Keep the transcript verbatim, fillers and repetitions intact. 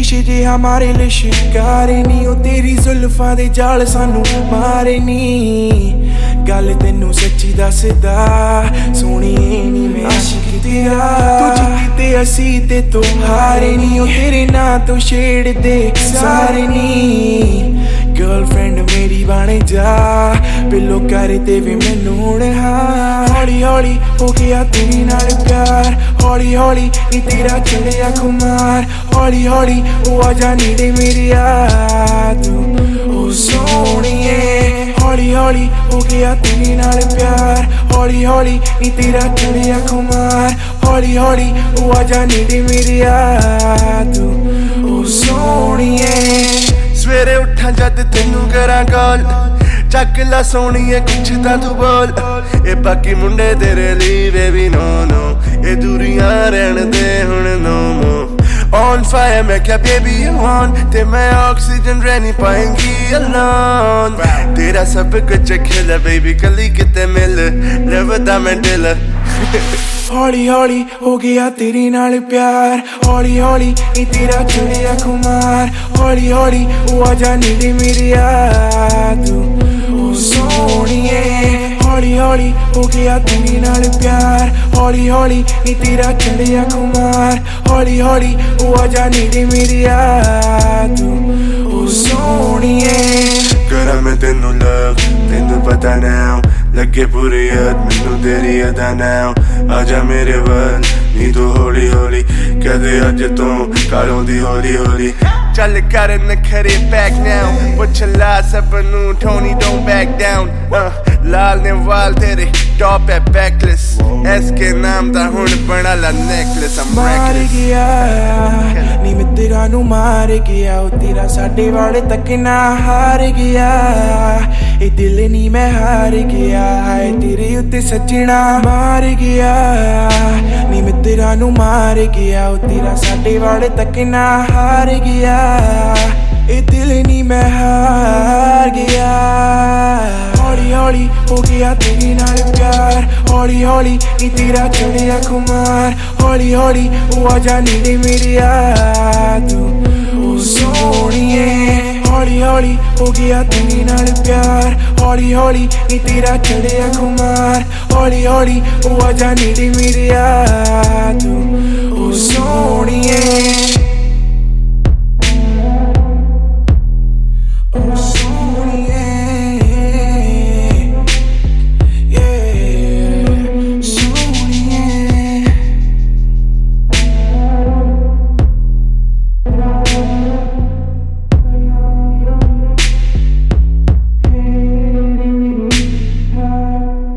शीशे जे हमारे लिए शिकारे नी ओ तेरी जुल्फां दे जाल सानू मारे नी गल तेनू सच्ची दसदा सोहणीए नी मैं आशिक तेरा तू जीते असी ते तू हारे नी ओ तेरे नां तो छेड़ दे सारे नी गर्लफ्रेंड मेरी बन जा पिलो कर दे वे मैनू हुण हाँ हौली हौली हो गया तेरे नाल प्यार हौली हौली नी तेरा चढ़िया खुमार हौली हौली ओ आजा नेड़े मेरे आ तू ओ सोहणीए हौली हौली हो गया तेरे नाल प्यार हौली हौली नी तेरा चढ़िया खुमार हौली हौली ओ आजा नेड़े मेरे आ तू ओ सोहणीए सवेरे उठा जद तेनू करा कॉल चक ला सोहणीए कुछ तां तू बोल ए बाकी मुंडे तेरे लिए बेबी नो नो ए दूरियां रहन दे हुण नो मो On fire मैं क्या baby you want ते मैं ऑक्सीजन रह नहीं पाएंगी alone तेरा सब कुछ खिला baby कली किते मिल रवदा मैं दिल हौली हौली हो गया तेरे नाल प्यार हौली हौली नी तेरा चढ़िया खुमार हौली हौली ओ आजा नेड़े मेरे आ तू ओ सोहणीए हौली हौली हो गया तेरे नाल प्यार हौली हौली नी तेरा चढ़िया खुमार हौली हौली ओ आजा नेड़े मेरे आ तू ओ सोहणीए करा मैं तेनू लव तेनू पता now लगे पूरी याद मैनू तेरी अदा now आजा मेरे वल नी तू हौली हौली कदे अज तू कालों दी हौली हौली चल कर नखरे back now पुछ ला सबनू Tony don't back down uh, लाल ने वाल तेरे टॉप है बैकलेस एस के नाम दा हुण बना ला नेकलेस I'm मार reckless गया नी मैं तेरा नू मार गया ओ तेरा साडे वाले तक ना हार गया ए दिल नी मैं हार गया हाय तेरे उत्ते सजना मार गया नी मैं तेरा नू मार गया ओ तेरा साडे वाले तक ना हार गया ए दिल नी मैं हार गया हौली हौली हो गया तेरे नाल प्यार हौली हौली नी तेरा चढ़िया खुमार हौली हौली ओ आजा नेड़े मेरे आ तू ओ सोहणीए हौली हौली हो गया तेरे नाल प्यार हौली हौली नी तेरा चढ़िया खुमार हौली हौली ओ आजा नेड़े मेरे आ तू ओ सोहणीए।